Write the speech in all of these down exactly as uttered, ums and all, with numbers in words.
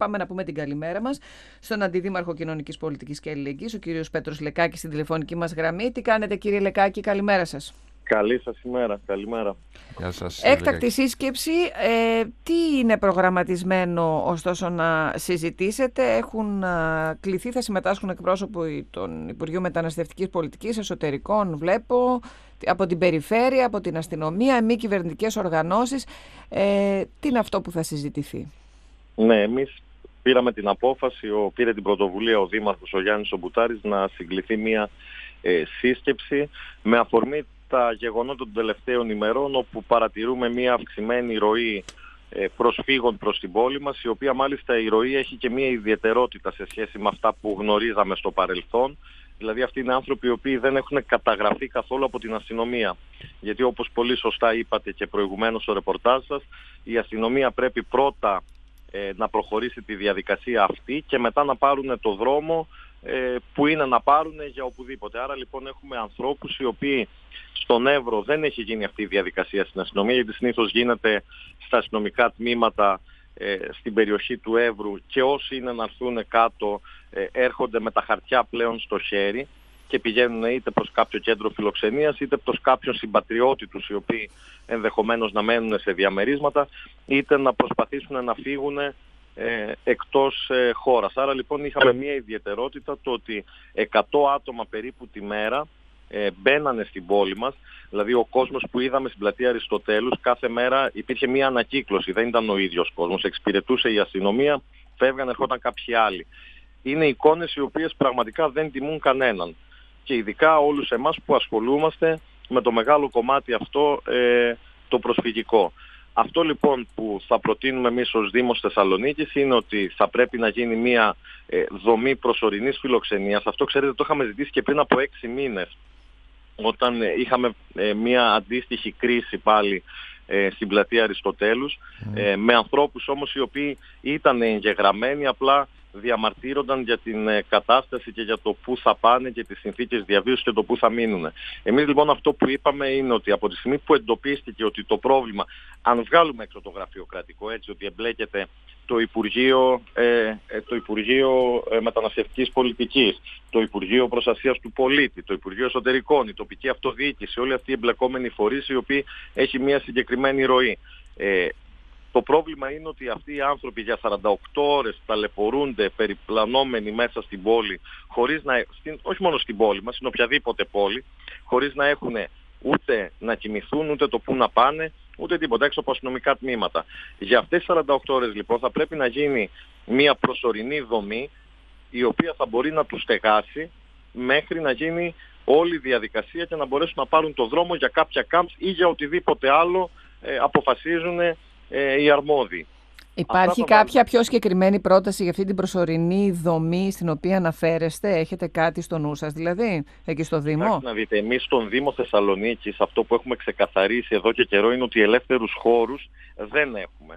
πάμε να πούμε την καλημέρα μας στον Αντιδήμαρχο Κοινωνικής Πολιτικής και Αλληλεγγύης, ο κύριος Πέτρος Λεκάκης, στην τηλεφωνική μας γραμμή. Τι κάνετε, κύριε Λεκάκη, καλημέρα σας. Καλή σας ημέρα, καλημέρα. Γεια σας. Έκτακτη σύσκεψη, ε, τι είναι προγραμματισμένο ωστόσο να συζητήσετε? Έχουν α, κληθεί, θα συμμετάσχουν εκπρόσωποι των Υπουργείου Μεταναστευτικής Πολιτικής, Εσωτερικών, βλέπω, από την Περιφέρεια, από την Αστυνομία, μη κυβερνητικές οργανώσεις. Ε, τι είναι αυτό που θα συζητηθεί? Ναι, εμείς πήραμε την απόφαση, ο, πήρε την πρωτοβουλία ο Δήμαρχος, ο Γιάννης ο Μπουτάρης, να συγκληθεί μια ε, σύσκεψη με αφορμή τα γεγονότα των τελευταίων ημερών, όπου παρατηρούμε μια αυξημένη ροή ε, προσφύγων προς την πόλη μας, η οποία μάλιστα η ροή έχει και μια ιδιαιτερότητα σε σχέση με αυτά που γνωρίζαμε στο παρελθόν. Δηλαδή αυτοί είναι άνθρωποι οι οποίοι δεν έχουν καταγραφεί καθόλου από την αστυνομία. Γιατί όπως πολύ σωστά είπατε και προηγουμένως στο ρεπορτάζ σας, η αστυνομία πρέπει πρώτα ε, να προχωρήσει τη διαδικασία αυτή και μετά να πάρουν το δρόμο ε, που είναι να πάρουν για οπουδήποτε. Άρα λοιπόν έχουμε ανθρώπους οι οποίοι στον Εύρο δεν έχει γίνει αυτή η διαδικασία στην αστυνομία, γιατί συνήθως γίνεται στα αστυνομικά τμήματα ε, στην περιοχή του Εύρου, και όσοι είναι να έρθουν κάτω ε, έρχονται με τα χαρτιά πλέον στο χέρι και πηγαίνουν είτε προς κάποιο κέντρο φιλοξενίας είτε προς κάποιον συμπατριώτη τους, οι οποίοι ενδεχομένως να μένουν σε διαμερίσματα, είτε να προσπαθήσουν να φύγουν ε, εκτός ε, χώρας. Άρα λοιπόν είχαμε μια ιδιαιτερότητα, το ότι εκατό άτομα περίπου τη μέρα ε, μπαίνανε στην πόλη μας. Δηλαδή ο κόσμος που είδαμε στην πλατεία Αριστοτέλους, κάθε μέρα υπήρχε μια ανακύκλωση, δεν ήταν ο ίδιος κόσμος, εξυπηρετούσε η αστυνομία, φεύγανε, ερχόταν κάποιοι άλλοι. Είναι εικόνες οι οποίες πραγματικά δεν τιμούν κανέναν, και ειδικά όλους εμάς που ασχολούμαστε με το μεγάλο κομμάτι αυτό, ε, το προσφυγικό. Αυτό λοιπόν που θα προτείνουμε εμείς ως Δήμος Θεσσαλονίκης είναι ότι θα πρέπει να γίνει μια ε, δομή προσωρινής φιλοξενίας. Αυτό ξέρετε το είχαμε ζητήσει και πριν από έξι μήνες, όταν ε, είχαμε ε, μια αντίστοιχη κρίση πάλι ε, στην πλατεία Αριστοτέλους, mm. ε, με ανθρώπους όμως οι οποίοι ήταν εγγεγραμμένοι, απλά διαμαρτύρονταν για την ε, κατάσταση και για το πού θα πάνε και τις συνθήκες διαβίωσης και το πού θα μείνουν. Εμείς λοιπόν αυτό που είπαμε είναι ότι από τη στιγμή που εντοπίστηκε ότι το πρόβλημα, αν βγάλουμε έξω το γραφειοκρατικό, έτσι ότι εμπλέκεται το Υπουργείο, ε, το Υπουργείο ε, Μεταναστευτικής Πολιτικής, το Υπουργείο Προστασίας του Πολίτη, το Υπουργείο Εσωτερικών, η τοπική αυτοδιοίκηση, όλοι αυτοί οι εμπλεκόμενοι φορείς οι οποίοι έχει μια συγκεκριμένη ροή. Ε, Το πρόβλημα είναι ότι αυτοί οι άνθρωποι για σαράντα οκτώ ώρες ταλαιπωρούνται περιπλανόμενοι μέσα στην πόλη, χωρίς να, στην, όχι μόνο στην πόλη μας, στην οποιαδήποτε πόλη, χωρίς να έχουν ούτε να κοιμηθούν, ούτε το πού να πάνε, ούτε τίποτα, έξω από αστυνομικά τμήματα. Για αυτές τις σαράντα οκτώ ώρες λοιπόν θα πρέπει να γίνει μια προσωρινή δομή, η οποία θα μπορεί να τους στεγάσει μέχρι να γίνει όλη η διαδικασία και να μπορέσουν να πάρουν το δρόμο για κάποια κάμπς ή για οτιδήποτε άλλο ε, αποφασίζουν ε, οι αρμόδιοι. Υπάρχει Αυτά κάποια βάλουμε. πιο συγκεκριμένη πρόταση για αυτή την προσωρινή δομή στην οποία αναφέρεστε? Έχετε κάτι στο νου σας δηλαδή, εκεί στο Δήμο? Εντάξει, να δείτε, εμείς στον Δήμο Θεσσαλονίκης αυτό που έχουμε ξεκαθαρίσει εδώ και καιρό είναι ότι ελεύθερους χώρους δεν έχουμε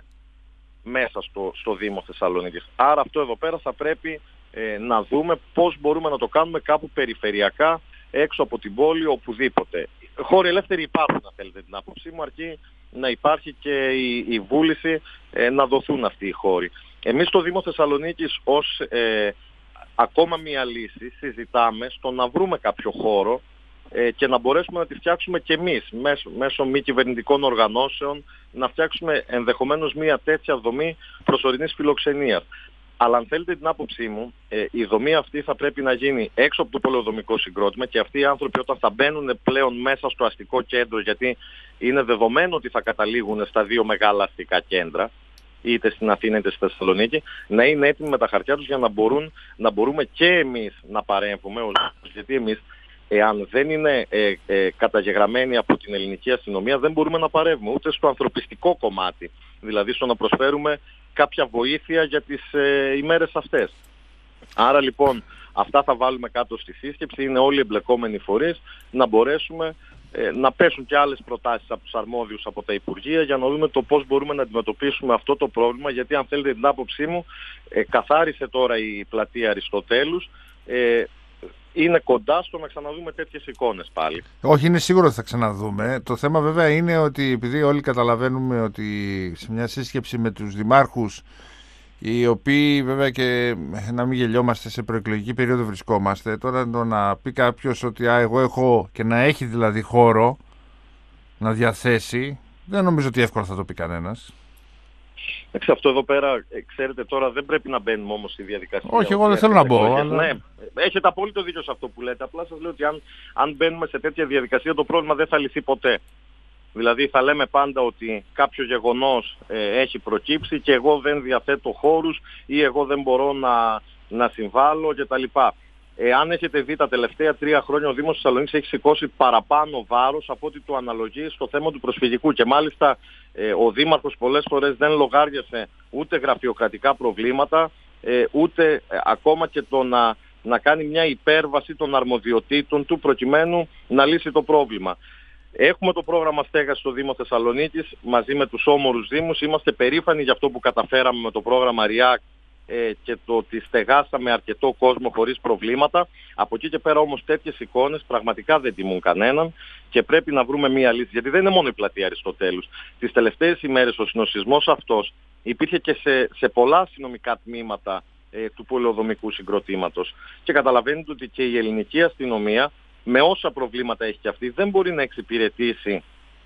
μέσα στο, στο Δήμο Θεσσαλονίκης. Άρα αυτό εδώ πέρα θα πρέπει ε, να δούμε πώς μπορούμε να το κάνουμε κάπου περιφερειακά, έξω από την πόλη, οπουδήποτε. Χώροι ελεύθεροι υπάρχουν, αν θέλετε την άποψή μου, αρκεί να υπάρχει και η, η βούληση ε, να δοθούν αυτοί οι χώροι. Εμείς στο Δήμο Θεσσαλονίκης ως ε, ακόμα μία λύση συζητάμε στο να βρούμε κάποιο χώρο ε, και να μπορέσουμε να τη φτιάξουμε και εμείς μέσω, μέσω μη κυβερνητικών οργανώσεων, να φτιάξουμε ενδεχομένως μία τέτοια δομή προσωρινής φιλοξενίας. Αλλά αν θέλετε την άποψή μου, ε, η δομή αυτή θα πρέπει να γίνει έξω από το πολεοδομικό συγκρότημα, και αυτοί οι άνθρωποι όταν θα μπαίνουν πλέον μέσα στο αστικό κέντρο, γιατί είναι δεδομένο ότι θα καταλήγουν στα δύο μεγάλα αστικά κέντρα, είτε στην Αθήνα είτε στη Θεσσαλονίκη, να είναι έτοιμοι με τα χαρτιά τους για να, μπορούν, να μπορούμε και εμείς να παρέμβουμε, γιατί εμείς εάν δεν είναι ε, ε, καταγεγραμμένοι από την ελληνική αστυνομία δεν μπορούμε να παρέμβουμε ούτε στο ανθρωπιστικό κομμάτι, δηλαδή στο να προσφέρουμε κάποια βοήθεια για τις ε, ημέρες αυτές. Άρα λοιπόν αυτά θα βάλουμε κάτω στη σύσκεψη, είναι όλοι οι εμπλεκόμενοι φορείς, να μπορέσουμε ε, να πέσουν και άλλες προτάσεις από τους αρμόδιους από τα Υπουργεία για να δούμε το πώς μπορούμε να αντιμετωπίσουμε αυτό το πρόβλημα, γιατί αν θέλετε την άποψή μου ε, καθάρισε τώρα η πλατεία Αριστοτέλους, ε, είναι κοντά στο να ξαναδούμε τέτοιες εικόνες πάλι. Όχι, είναι σίγουρο ότι θα ξαναδούμε. Το θέμα βέβαια είναι ότι επειδή όλοι καταλαβαίνουμε ότι σε μια σύσκεψη με τους δημάρχους οι οποίοι βέβαια, και να μην γελιόμαστε, σε προεκλογική περίοδο βρισκόμαστε. Τώρα το να πει κάποιος ότι α, εγώ έχω, και να έχει δηλαδή χώρο να διαθέσει, δεν νομίζω ότι εύκολα θα το πει κανένας. Εντάξει, αυτό εδώ πέρα, ξέρετε, τώρα δεν πρέπει να μπαίνουμε όμως στη διαδικασία. Όχι, εγώ δεν θέλω να μπω. Αλλά... Ναι, έχετε απόλυτο δίκιο σε αυτό που λέτε. Απλά σας λέω ότι αν, αν μπαίνουμε σε τέτοια διαδικασία, το πρόβλημα δεν θα λυθεί ποτέ. Δηλαδή θα λέμε πάντα ότι κάποιο γεγονός ε, έχει προκύψει και εγώ δεν διαθέτω χώρους ή εγώ δεν μπορώ να, να συμβάλλω κτλ. Εάν έχετε δει τα τελευταία τρία χρόνια, ο Δήμος Θεσσαλονίκης έχει σηκώσει παραπάνω βάρος από ό,τι του αναλογεί στο θέμα του προσφυγικού. Και μάλιστα ε, ο Δήμαρχος πολλές φορές δεν λογάριασε ούτε γραφειοκρατικά προβλήματα, ε, ούτε ε, ακόμα και το να, να κάνει μια υπέρβαση των αρμοδιοτήτων του προκειμένου να λύσει το πρόβλημα. Έχουμε το πρόγραμμα στέγασης στο Δήμο Θεσσαλονίκης μαζί με τους όμορους δήμους. Είμαστε περήφανοι για αυτό που καταφέραμε με το πρόγραμμα REACT ε, και το ότι στεγάσαμε αρκετό κόσμο χωρίς προβλήματα. Από εκεί και πέρα όμως τέτοιες εικόνες πραγματικά δεν τιμούν κανέναν και πρέπει να βρούμε μία λύση. Γιατί δεν είναι μόνο η πλατεία Αριστοτέλους. Τις τελευταίες ημέρες ο συνοσισμός αυτός υπήρχε και σε, σε πολλά αστυνομικά τμήματα ε, του πολεοδομικού συγκροτήματος. Και καταλαβαίνετε ότι και η ελληνική αστυνομία, με όσα προβλήματα έχει και αυτή, δεν μπορεί να εξυπηρετήσει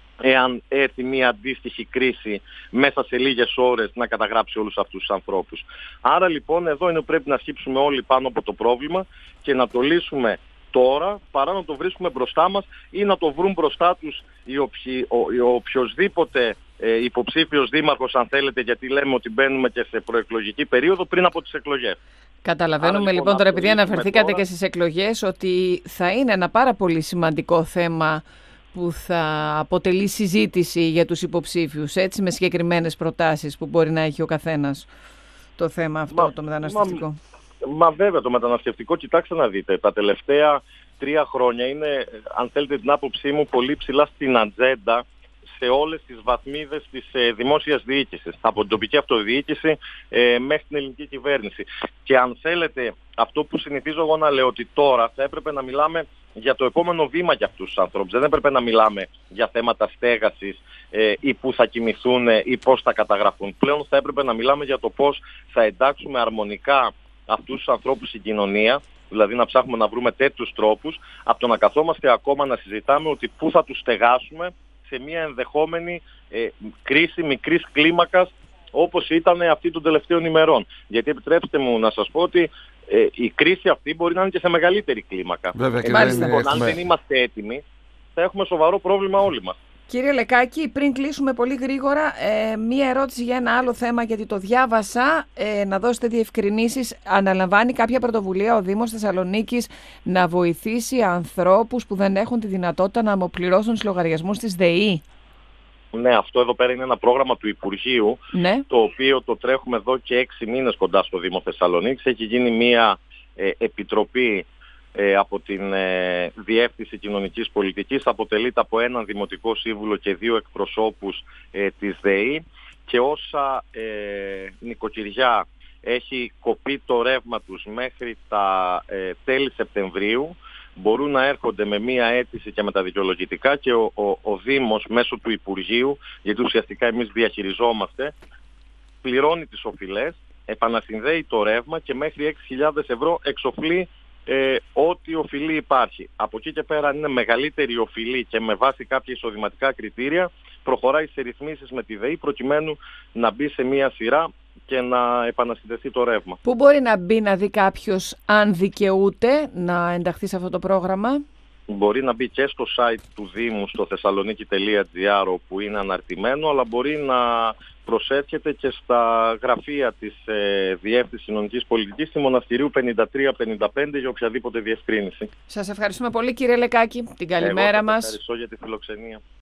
εάν έρθει μια αντίστοιχη κρίση μέσα σε λίγες ώρες να καταγράψει όλους αυτούς τους ανθρώπους. Άρα λοιπόν εδώ είναι που πρέπει να σκύψουμε όλοι πάνω από το πρόβλημα και να το λύσουμε τώρα, παρά να το βρίσκουμε μπροστά μας ή να το βρουν μπροστά τους οι οποιοι, ο, ο οποιοσδήποτε ε, υποψήφιος δήμαρχος, αν θέλετε, γιατί λέμε ότι μπαίνουμε και σε προεκλογική περίοδο πριν από τις εκλογές. Καταλαβαίνουμε. Άρα, λοιπόν, τώρα, επειδή αναφερθήκατε τώρα και στις εκλογές, ότι θα είναι ένα πάρα πολύ σημαντικό θέμα που θα αποτελεί συζήτηση για τους υποψήφιους, έτσι, με συγκεκριμένες προτάσεις που μπορεί να έχει ο καθένας το θέμα αυτό, μα, το μεταναστευτικό. Μα, μα βέβαια το μεταναστευτικό, κοιτάξτε να δείτε, τα τελευταία τρία χρόνια είναι, αν θέλετε την άποψή μου, πολύ ψηλά στην ατζέντα σε όλες τις βαθμίδες της ε, δημόσιας διοίκησης, από την τοπική αυτοδιοίκηση ε, μέχρι την ελληνική κυβέρνηση. Και αν θέλετε, αυτό που συνηθίζω εγώ να λέω, ότι τώρα θα έπρεπε να μιλάμε για το επόμενο βήμα για αυτούς τους ανθρώπους. Δεν έπρεπε να μιλάμε για θέματα στέγασης ε, ή πού θα κοιμηθούν ε, ή πώς θα καταγραφούν. Πλέον θα έπρεπε να μιλάμε για το πώς θα εντάξουμε αρμονικά αυτούς τους ανθρώπους στην κοινωνία, δηλαδή να ψάχνουμε να βρούμε τέτοιους τρόπους, από το να καθόμαστε ακόμα να συζητάμε ότι πού θα τους στεγάσουμε σε μια ενδεχόμενη ε, κρίση μικρής κλίμακας όπως ήταν αυτή των τελευταίων ημερών. Γιατί επιτρέψτε μου να σας πω ότι ε, η κρίση αυτή μπορεί να είναι και σε μεγαλύτερη κλίμακα. Βέβαια, και Εμείς, δεν λοιπόν, έχουμε... αν δεν είμαστε έτοιμοι, θα έχουμε σοβαρό πρόβλημα όλοι μας. Κύριε Λεκάκη, πριν κλείσουμε πολύ γρήγορα, ε, μία ερώτηση για ένα άλλο θέμα, γιατί το διάβασα, ε, να δώσετε διευκρινήσεις. Αναλαμβάνει κάποια πρωτοβουλία ο Δήμος Θεσσαλονίκης να βοηθήσει ανθρώπους που δεν έχουν τη δυνατότητα να αποπληρώσουν τους λογαριασμούς της ΔΕΗ? Ναι, αυτό εδώ πέρα είναι ένα πρόγραμμα του Υπουργείου, ναι, το οποίο το τρέχουμε εδώ και έξι μήνες κοντά στο Δήμο Θεσσαλονίκης. Έχει γίνει μία ε, επιτροπή Ε, από την ε, Διεύθυνση Κοινωνικής Πολιτικής, αποτελείται από έναν Δημοτικό Σύμβουλο και δύο εκπροσώπους ε, της ΔΕΗ, και όσα ε, νοικοκυριά έχει κοπεί το ρεύμα τους μέχρι τα ε, τέλη Σεπτεμβρίου μπορούν να έρχονται με μία αίτηση και με τα δικαιολογητικά, και ο, ο, ο Δήμος μέσω του Υπουργείου, γιατί ουσιαστικά εμείς διαχειριζόμαστε, πληρώνει τις οφειλές, επανασυνδέει το ρεύμα και μέχρι έξι χιλιάδες ευρώ εξοφλεί Ε, ό,τι οφειλή υπάρχει. Από εκεί και πέρα, αν είναι μεγαλύτερη οφειλή και με βάση κάποια εισοδηματικά κριτήρια, προχωράει σε ρυθμίσεις με τη ΔΕΗ προκειμένου να μπει σε μία σειρά και να επανασυνδεθεί το ρεύμα. Πού μπορεί να μπει να δει κάποιος αν δικαιούται να ενταχθεί σε αυτό το πρόγραμμα? Μπορεί να μπει και στο site του Δήμου, στο θεσσαλονίκη τελεία τζι άρ, όπου είναι αναρτημένο, αλλά μπορεί να προσέρχεται και στα γραφεία της ε, Διεύθυνσης Κοινωνικής Πολιτικής στη Μοναστηρίου πενήντα τρία πενήντα πέντε για οποιαδήποτε διευκρίνηση. Σας ευχαριστούμε πολύ, κύριε Λεκάκη. Την καλημέρα Εγώ μας. Ευχαριστώ για τη φιλοξενία.